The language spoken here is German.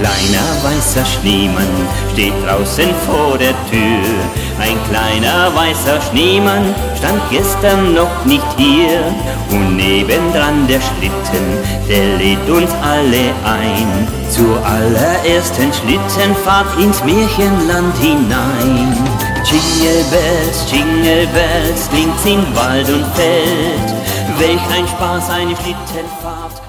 kleiner weißer Schneemann steht draußen vor der Tür. Ein kleiner weißer Schneemann stand gestern noch nicht hier. Und nebendran der Schlitten, der lädt uns alle ein zur allerersten Schlittenfahrt ins Märchenland hinein. Jingle Bells, klingt's in Wald und Feld. Welch ein Spaß, eine Schlittenfahrt